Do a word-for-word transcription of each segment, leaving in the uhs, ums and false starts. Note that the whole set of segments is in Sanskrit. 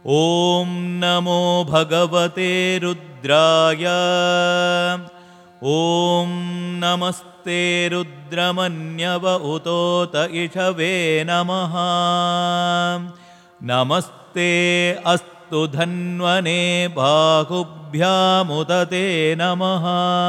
ॐ नमो भगवते रुद्राय। ॐ नमस्ते रुद्रमन्यव उतोत इषवे नमः। नमस्ते अस्तु धन्वने बाहुभ्यामुदते नमः।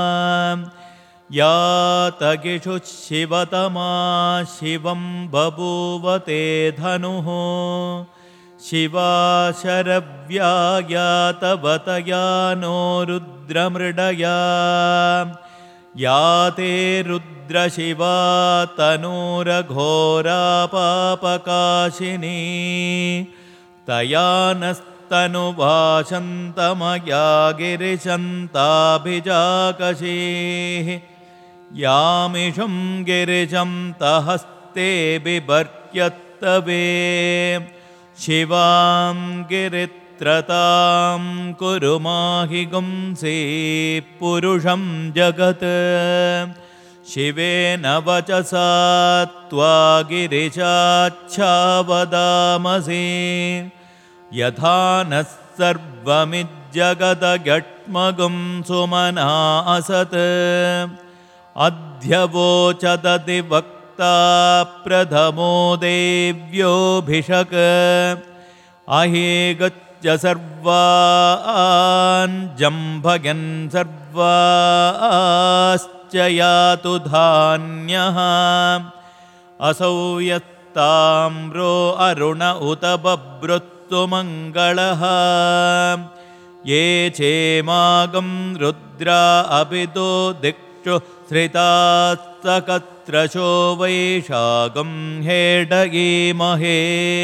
यातगिषु शिवतमा शिवं बभूवते धनुः। शिवा शरव्या तवतया नो रुद्रमृडया। या ते रुद्रशिवा तनूरघोरा पापकाशिनी। तया नस्तनुभाषन्तमया गिरिशन्ताभिजाकशीः। यामिषं गिरिशं तहस्ते बिभर्त्यत्तवे। शिवां गिरित्रतां कुरु माहि गुंसि पुरुषं जगत्। शिवेन वचसा त्वा गिरिशाच्छावदामसि। यथा नः सर्वमिज्जगदगट्मगुं सुमना असत्। अध्यवोचदति वक्ता प्रथमो देव्योऽभिषक्। अहेगच्छ सर्वान् जम्भयन् सर्वाश्च यातु धान्यः। असौ यत्ताम्रो अरुण उत बभ्रुत्तु मङ्गलः। ये चेमागं रुद्रा अभितो दिक्षु श्रितास्तकत्रशो वैशागं हेडयीमहे।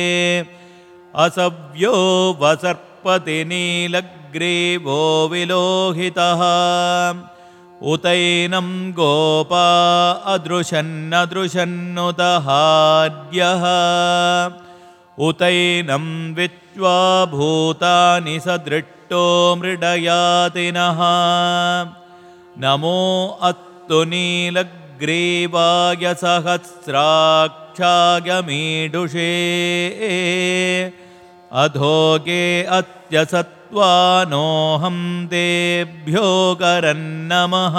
असव्यो वसर्पति नीलग्रीवो विलोहितः। उतैनं गोपा अदृशन्नदृशन्नुतहार्यः। उतैनं विच्वा भूतानि सदृष्टो मृडयातिनः। नमो अस्तु नीलग्रीवाय सहस्राक्षाय मीडुषे। अधोगे अत्य सत्त्वानोऽहं तेभ्यो करन्नमः।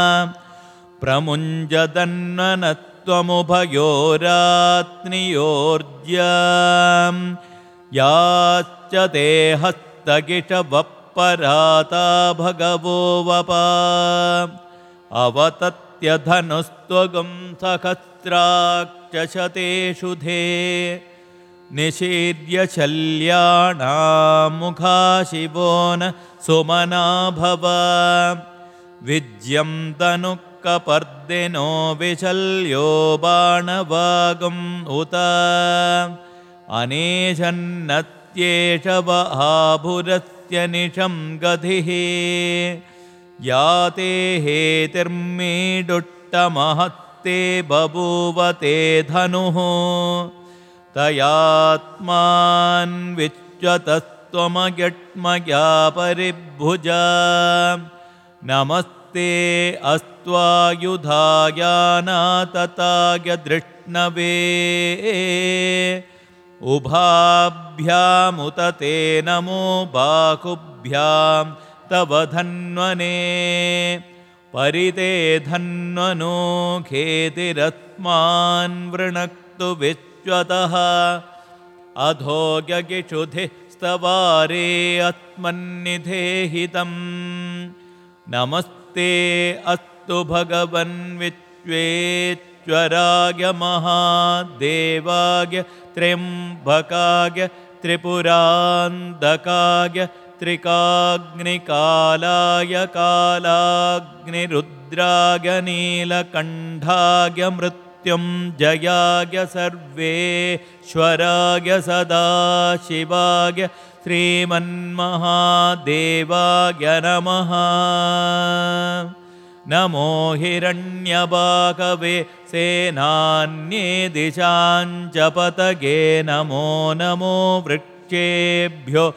प्रमुञ्जदन्वनत्वमुभयोरात्नियोर्ज्यां। याश्च ते हस्तगिषवपराता भगवो वपा। अवतत्य धनुस्त्वगं सहस्राक्षशतेषु धे। निशीर्य शल्याणामुखा शिवो न सुमना भव। विज्यं तनुकपर्दिनो विशल्यो बाणवागम् उत। अनेशन्नत्येष वहाभुरस्य निशं गधिः। या ते हेतिर्मीडुट्टमहत्ते बभूवते धनुः। तयात्मान्विच्यतस्त्वमयट्मया परिभुजा। नमस्ते अस्त्वायुधायानातताय धृष्णवे। उभाभ्यामुत ते नमो बाहुभ्यां तव धन्वने। परिते धन्वनो खेतिरस्मान् वृणक्तु विश्वतः। अधोगगिषुधिः स्तवारे आत्मन्निधेहितम्। नमस्ते अस्तु भगवन् विश्वेश्वराय महादेवाय त्र्यम्बकाय त्रिपुरान्तकाय त्रिकाग्निकालाय कालाग्निरुद्राय नीलकण्ठाय मृत्युञ्जयाय सर्वेश्वराय सदाशिवाय श्रीमन्महादेवाय नमः। नमो हिरण्यबाकवे सेनान्ये दिशाञ्च पतगे। नमो नमो वृक्षेभ्यो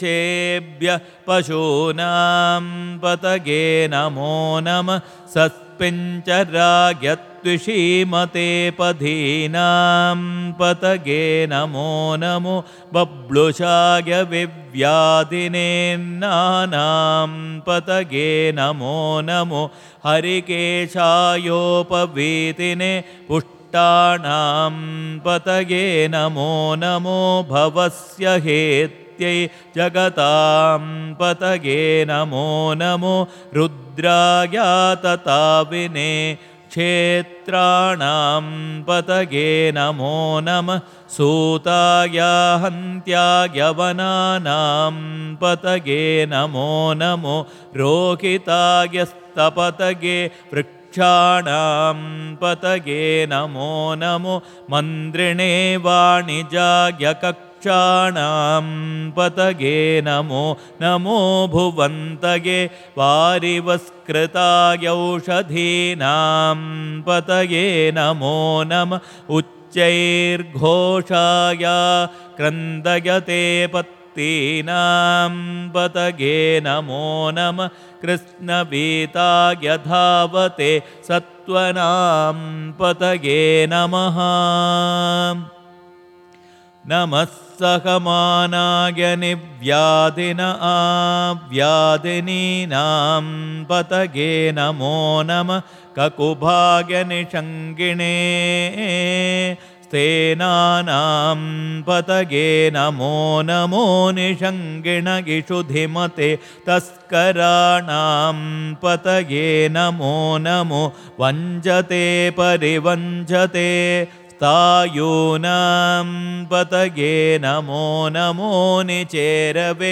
हरिकेशेभ्यः पशूनां पतगे। नमो नमः सस्येभ्यो कल्पिञ्चराग्यत्विषीमते पधीनां पतगे नमो नमो बब्लुषाय विव्याधिनेन्नानां पतगे नमो नमो हरिकेशायोपवीतिने पुष्टाणां पतगे नमो नमो भवस्य हेत्यै जगतां पतगे नमो नमो रुद्राय तताविने क्षेत्राणां पतगे नमो नमः सूताय हन्त्याय वनानां पतगे नमो नमो रोहिताय स्तपतगे वृक्षाणां पतगे नमो नमो मन्द्रिणे वाणिजाय क्षाणां पतगे नमो नमो भुवन्तगे वारिवस्कृताय औषधीनां पतगे नमो नमः उच्चैर्घोषाय क्रन्दयते पत्तीनां पतगे नमो नमः कृष्णवीताय धावते सत्त्वनां पतगे नमः नमः सहमानाय निव्याधिन आव्याधिनीनां पतगे नमो नमः ककुभाय निषङ्गिणे स्तेनानां पतगे नमो नमो निषङ्गिणगिषुधिमते तस्कराणां पतगे नमो नमो वञ्जते परिवञ्जते तायूनां पतगे नमो नमो निचेरवे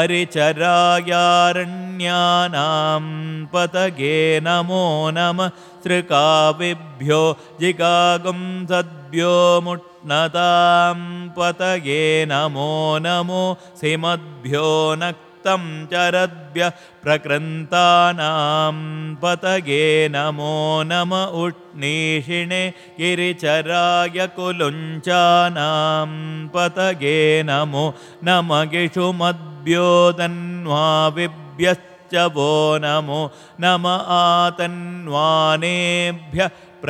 परिचरायारण्यानां पतगे नमो नमः सृकाविभ्यो जिगागुं सद्भ्यो मुष्णतां पतगे नमो नमो सिमद्भ्यो नक्तं चरद्भ्यः प्रकृन्तानां पतगे नमो नम उष्णीषिणे गिरिचराय कुलुञ्चानां पतगे नमो नम गिषुमद्भ्यो तन्वाविभ्यश्च वो नमो नम आतन्वानेभ्यः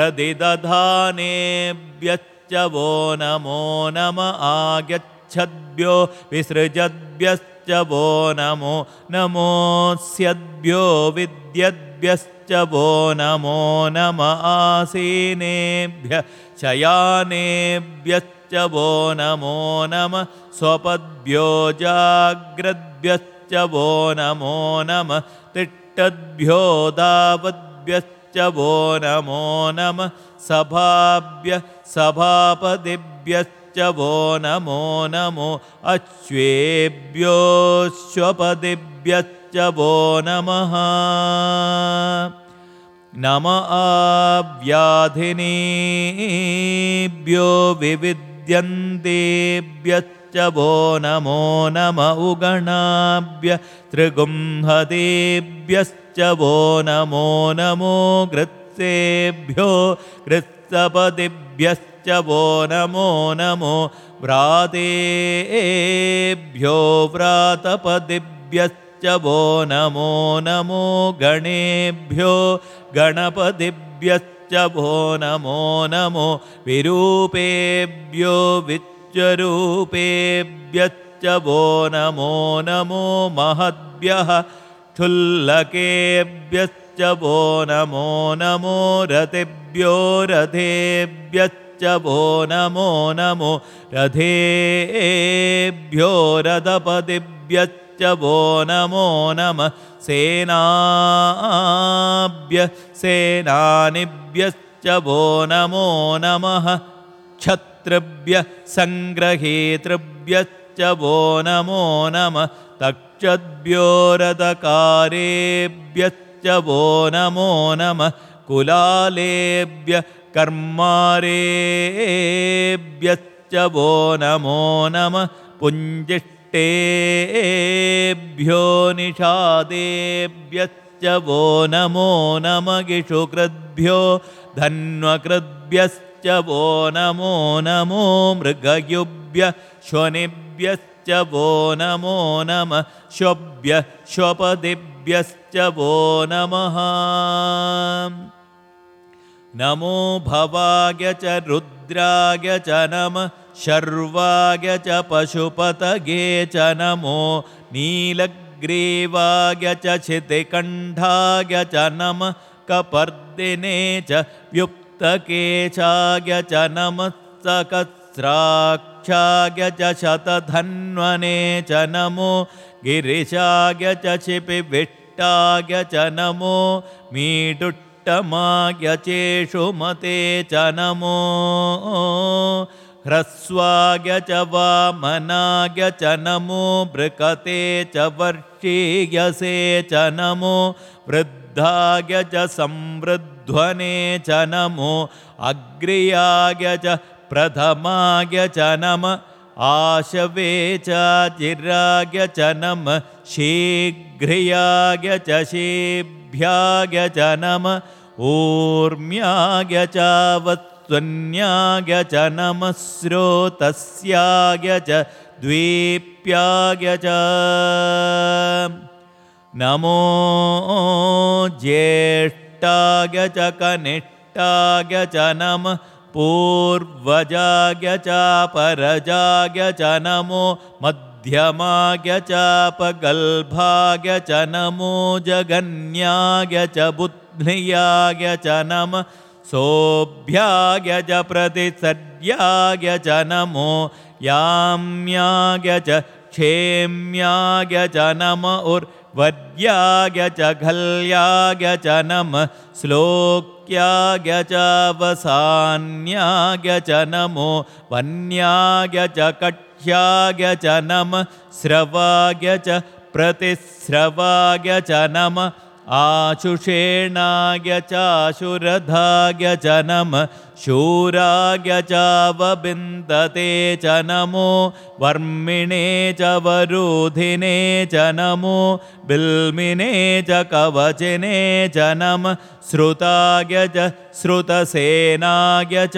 प्रदिदधानेभ्यश्च वो नमो नम आगच्छद्भ्यो विसृजद्भ्यश्च वो नमो नमोऽस्यद्भ्यो विद्यद्भ्यश्च वो नमो नम आसीनेभ्यः शयानेभ्यश्च वो नमो नम स्वपद्भ्यो जाग्रद्भ्यश्च वो नमो नम तिष्ठद्भ्यो दावद्भ्यश्च वो नमो नम सभाभ्यः सभापदिभ्यश्च वो नमो नमो अश्वेभ्योऽश्वपदिभ्यश्च वो नमः नम आव्याधिनीभ्यो विविद्यन्तेभ्यश्च वो नमो नम उगणाभ्य त्रिगुंहदेभ्यश्च वो नमो नमो गृत्सेभ्यो गृत्सपदिभ्यश्च वो नमो नमो व्रातेभ्यो व्रातपदिभ्यश्च वो नमो नमो गणेभ्यो गणपतिभ्यश्च वो नमो नमो विरूपेभ्यो विच्चरूपेभ्यश्च वो नमो नमो महद्भ्यः क्षुल्लकेभ्यश्च वो नमो नमो रथेभ्यो रथेभ्यश्च वो नमो नमो रथेभ्यो रथपतिभ्यश्च वो नमो नमः सेनाभ्य सेनानिभ्यश्च वो नमो नमः क्षत्रिभ्य सङ्ग्रहेतृभ्यश्च वो नमो नमः तक्षद्भ्यो रथकारेभ्यश्च वो नमो नमः कुलालेभ्य कर्मारेभ्यश्च वो नमो नमः पुञ्जिष्टेभ्यो निषादेभ्यश्च वो नमो नमः गिषुकृद्भ्यो धन्वकृद्भ्यश्च वो नमो नमो मृगयुभ्य श्वनिभ्यश्च वो नमो नमः श्वभ्य श्वपदिभ्यश्च वो नमः नमो भवाय च रुद्राय च नमः शर्वाय च पशुपतये च नमो नीलग्रीवाय च शितिकण्ठाय च नमः कपर्दिने च व्युक्तकेशाय च नमः सकस्राक्षाय च शतधन्वने च नमो गिरिशाय च शिपिविष्टाय च नमो मीडुट्टमाय चेषुमते च नमो ह्रस्वाय च वामनाय च नमो बृकते च वर्षीयसे च नमो वृद्धाय च संवृध्वने च नमो अग्र्याय च प्रथमाय च नमः आशवे च चिराय च नमः शीघ्रियाय च शीभ्याय च नमः ऊर्म्याय च वत्सन्याय च नमः स्रोतस्याय च द्वीप्याय च नमो ज्येष्ठाय च कनिष्ठाय च नमः पूर्वजाय च परजाय च नमो मध्यमाय च पगल्भाय च नमो जगन्याय च बुद्ध्याय च नमः सोभ्याय च प्रतिसर्याय च नमो याम्याय च क्षेम्याय च नमः उर्वर्याय च घल्याय च नमः श्लोक्याय च वसान्याय च नमो वन्याय च कक्ष्याय च नमः श्रवाय च प्रतिस्रवाय च नमः आशुषेणाय चाशुरधाय च नमः शूराय च वबिन्दते च नमो वर्मिणे च वरुधिने च नमो बिल्मिने च कवचिने च नमः श्रुताय च श्रुतसेनाय च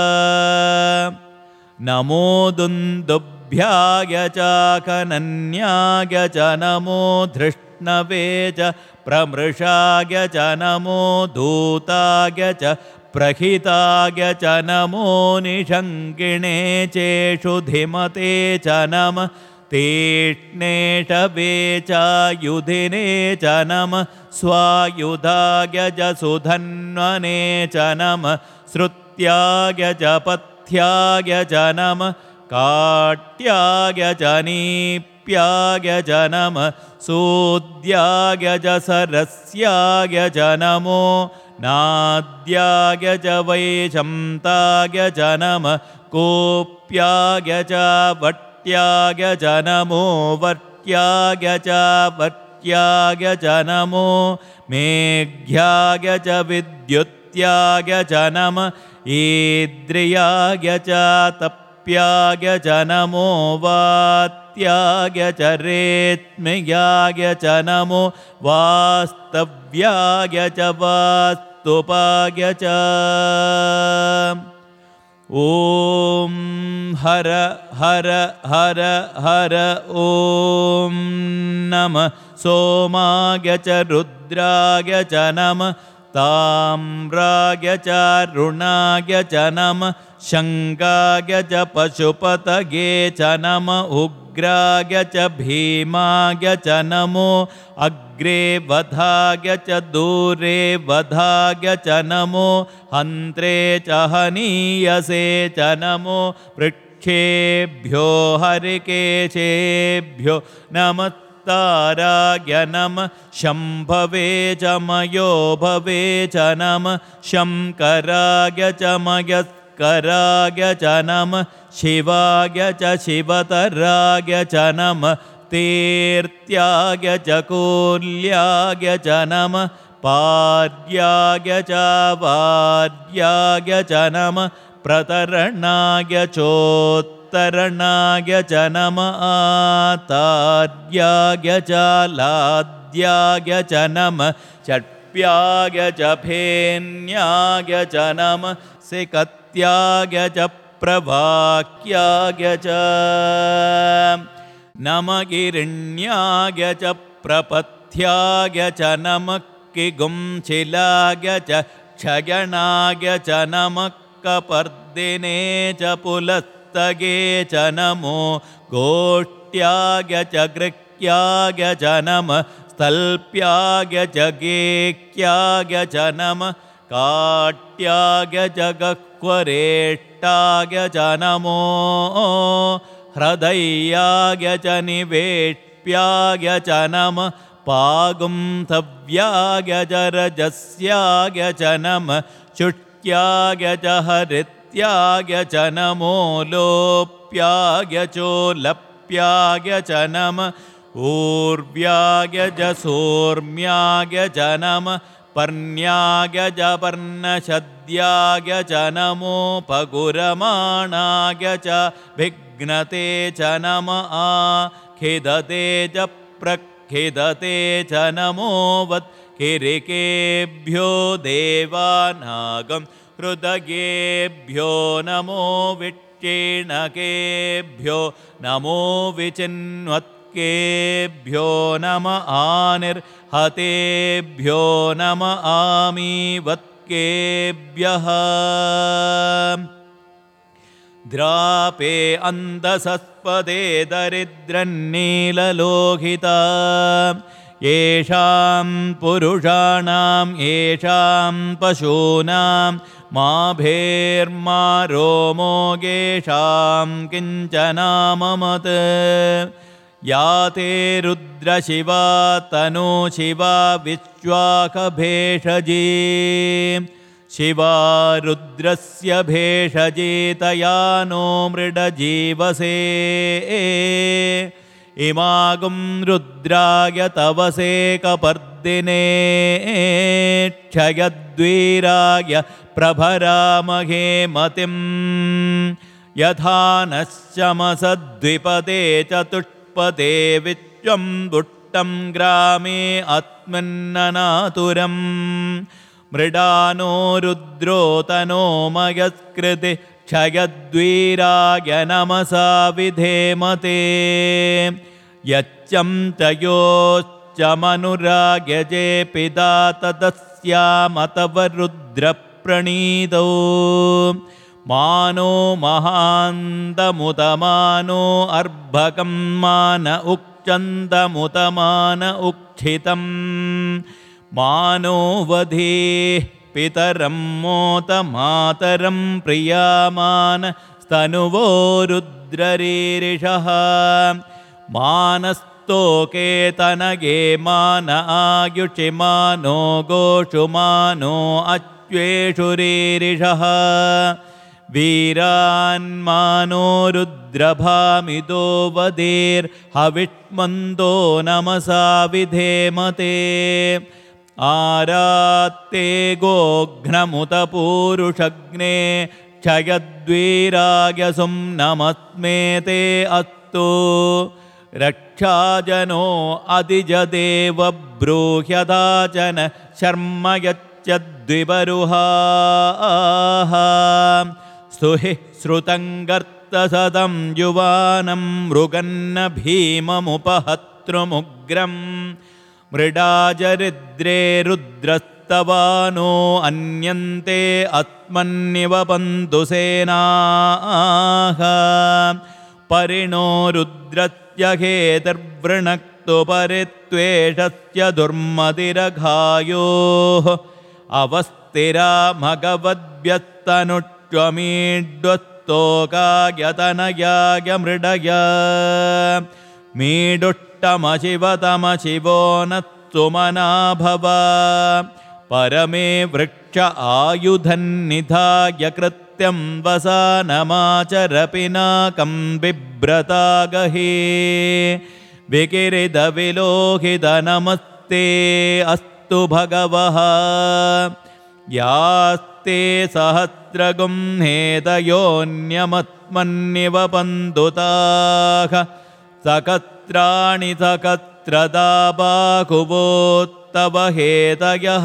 नमो दुन्दुभ्याय च खनन्याय च नमो धृष्णवे च प्रमृषाय च नमो धूताय च प्रहिताय च नमो निषङ्गिणे चेषुधिमते च नमः तीक्ष्णेषवे च युधिने च नमः स्वायुधाय च सुधन्वने च नमः श्रुत्याय च पथ्याय च नमः काट्याय च नीप्याय च नमः सूद्याय च सरस्याय च नमो नाद्याय च वैशन्ताय च नमः कोप्याय च वट्याय च नमो वट्याय च वट्याय च नमो मेघ्याय च विद्युत्याय च नमः ईद्रियाय च तप्याय च नमो वात्याय च रेत्म्याय च नमो वास्तव्याय च वास्तुपाय च ॐ हर हर हर हर ॐ नमः सोमाय च रुद्राय च नमः ताम्राय च रुणाय च नमः शङ्गाय च पशुपतये च नमः उग्राय च भीमाय च नमो अग्रे वधाय च दूरे वधाय च नमो हन्त्रे च हनीयसे च नमो वृक्षेभ्यो हरिकेशेभ्यो नमः ताराय नमः शम्भवे च मयोभवे च नमः शङ्कराय च मयस्कराय च नमः शिवाय च शिवतराय च नमः तीर्त्याय च कूल्याय च नमः पार्याय च वार्याय च नमः प्रतरणाय चोत्तरणाय च नमः आतार्याय च लाद्याय च नमः षट्प्याय च फेन्याय च नमः सिकत्याय च प्रवाक्याय च नमः गिरिण्याय च प्रपथ्याय च नमः किगुंशिलाय च क्षयणाय च नमः कपर्दिने च पुलस्तगे च नमो गोष्ट्याय च गृह्याय च नमः स्थल्प्याय च गेह्याय च नमः काट्याय च गह्वरेष्टाय च नमो हृदयाय च निवेष्ट्याय च नमः पागुंथव्याय च रजस्याय च नमः शुष्ट्याय च हरित्याय च नमो लोप्याय चोलप्याय च नमः ऊर्व्याय च सोर्म्याय च नमः पर्ण्याय च पर्णशद्याय च नमो पगुरमाणाय च विघ्नते च नमः आखिदते च प्रखिदते च नमो वत्किरिकेभ्यो देवानागं हृदयेभ्यो नमो विक्षीणकेभ्यो नमो विचिन्वत्केभ्यो नमः आनिर्हतेभ्यो नमः आमीवत्केभ्यः द्रापे अन्धसस्पदे दरिद्रन्नीललोहिता येषां पुरुषाणां येषां पशूनां माभेर्मा रोमो येषां किञ्चनाममत् या ते रुद्रशिवा तनुशिवा विश्वाकभेषजी शिवा रुद्रस्य भेषजी तया नो मृडजीवसे इमागुं रुद्राय तवसे कपर्दिने क्षयद्वीराय प्रभरामहे मतिं यथा नश्चमसद्विपदे चतुष्पदे विश्वं बुट्टं ग्रामे आत्मन्ननातुरम् मृडानो रुद्रो तनो मयस्कृति क्षयद्वीराय नमसा विधेमते यच्चं च योश्च मनुराग्यजे पिता ततस्यामतवरुद्रप्रणीतौ मानो महान्तमुतमानो अर्भकं मान उक्षन्तमुतमान उक्षितं मानो वधेः पितरं मोत मातरं प्रियामान स्तनुवो रुद्ररीरिषः मानस्तोके तनगे मान आयुषि मानो गोषु मानो अश्वेषु रीरिषः वीरान्मानो रुद्रभामिदो वदेर्हविष्मन्दो नमसा विधेमते आरात्ते गोघ्नमुत पूरुषग्ने क्षयद्वीराय सुम्नमस्मे ते अस्तु रक्षाजनो अधिजदेव ब्रूह्यदाचन शर्म यच्चद्विबरुहाः स्तुहि श्रुतङ्गर्तसदं युवानं मृगन्न भीममुपहतृमुग्रम् मृडाजरिद्रे रुद्रस्तवानो अन्यन्ते आत्मन्निव बन्धुसेनाः परिणो रुद्रस्य हेतर्वृणक्तु परित्वेषस्य दुर्मतिरघायोः अवस्थिरा मघवद्भ्यस्तनुष्वमीड्वस्तोकायतनयाय मृडय मीडुट्टमशिवतमशिवो न सुमना भव परमे वृक्ष आयुधन्निधाय कृत्यं वसानमाचर पिनाकं बिभ्रतागहे विकिरिदविलोहित नमस्ते अस्तु भगवः यास्ते सहस्रगुं हेदयोन्यमत्मन्निव बन्धुताः सकत्राणि सकत्रदा बाहुवोत्तव हेतयः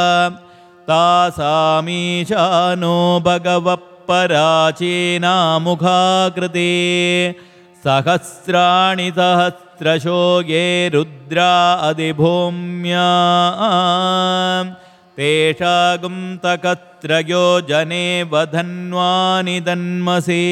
तासामीशानो भगवः पराचीनामुखाकृते सहस्राणि सहस्रशो ये रुद्रा अधिभूम्या तेषागुं तकत्रयो जने वधन्वानि दन्मसे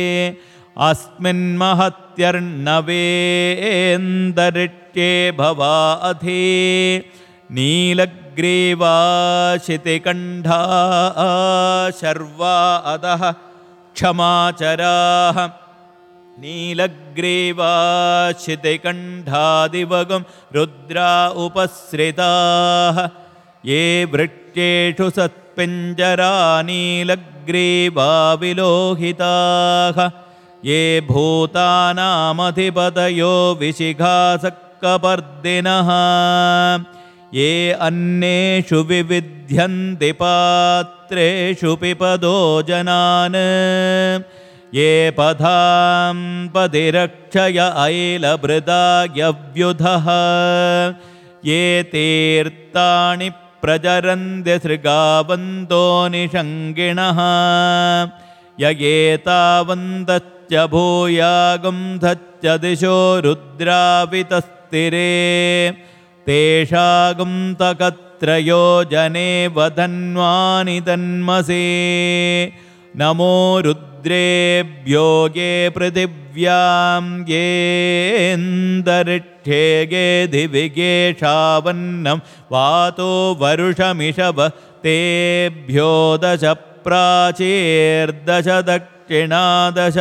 अस्मिन्महत्यर्णवेन्दरिट्ये भवा अधि नीलग्रीवा शितिकण्ठा शर्वा अधः क्षमाचराः नीलग्रीवा शितिकण्ठादिवगं रुद्रा उपसृताः ये वृक्षेषु सत्पिञ्जरा नीलग्रीवा विलोहिताः ये भूतानामधिपतयो विशिखासक्कपर्दिनः ये अन्येषु विविध्यन्ति पात्रेषु पिपदो जनान् ये पदां पदिरक्षय ऐलभृदायव्युधः ये तीर्थाणि प्रचरन्ति सृगावन्तो निषङ्गिणः य एतावन्तश्च भूयागुंधश्च दिशो रुद्रावितस्तिरे तेषागुं तकत्रयो जने वधन्वानि तन्मसे नमो रुद्रेभ्यो ये पृथिव्यां येऽन्तरिक्षे ये दिवि ये शावन्नं वातो वरुषमिषव तेभ्यो दश प्राचीर्दश दक्षिणादश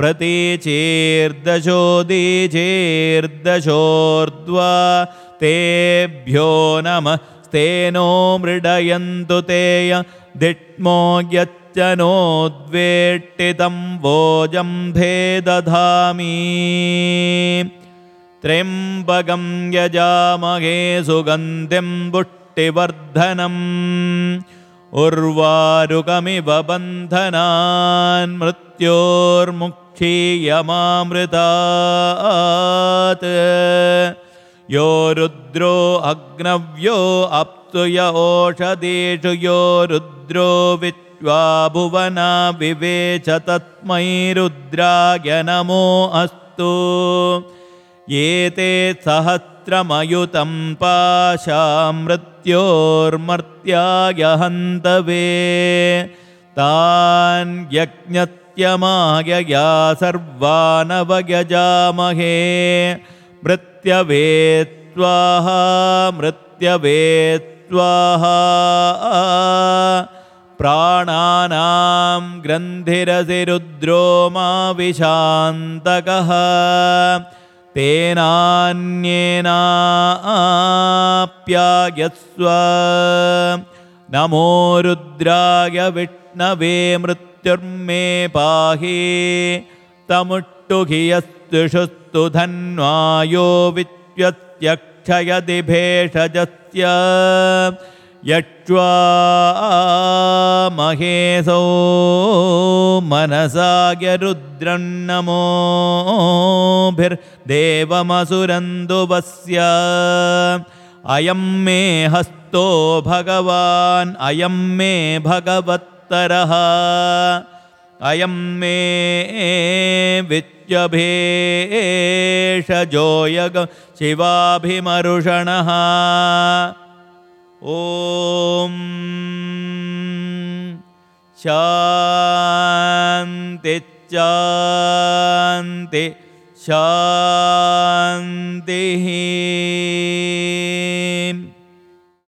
प्रतीचीर्दशोदीचीर्दशोर्ध्वा तेभ्यो नमः स्तेनो मृडयन्तु तेय दिट्मो यच्च नोद्वेष्टितं भोजं भेदधामि त्र्यम्बकं यजामहे सुगन्धिं पुष्टिवर्धनम् उर्वारुकमिव बन्धनान् मृत्योर्मुक्षीयमामृतात् यो रुद्रो अग्नव्यो अप्सु य ओषधीषु यो रुद्रो विश्वा भुवना विवेच तस्मै रुद्राय नमो अस्तु एते सहस्रमयुतं पाशा मृत्योर्मर्त्याय हन्तवे तान् यज्ञत्यमायया सर्वानवयजामहे मृत्यवे स्वाहा मृत्यवे स्वाहा प्राणानां ग्रन्थिरसि रुद्रो मा विशान्तकः तेनान्येनाप्यायस्व नमो रुद्राय विष्णवे मृत्युर्मे पाहि तमुट्टुहि यस्तुषुस्तु धन्वायो विश्वस्यक्षयति भेषजस्य यक्ष्वा महेशो मनसाय रुद्रं नमोभिर्देवमसुरन्दुवस्य अयं मे हस्तो भगवान् अयं मे भगवत्तरः अयं मे विद्यभेषजो यग शिवाभिमरुषणः ॐ शान्ति शान्ति शान्तिः।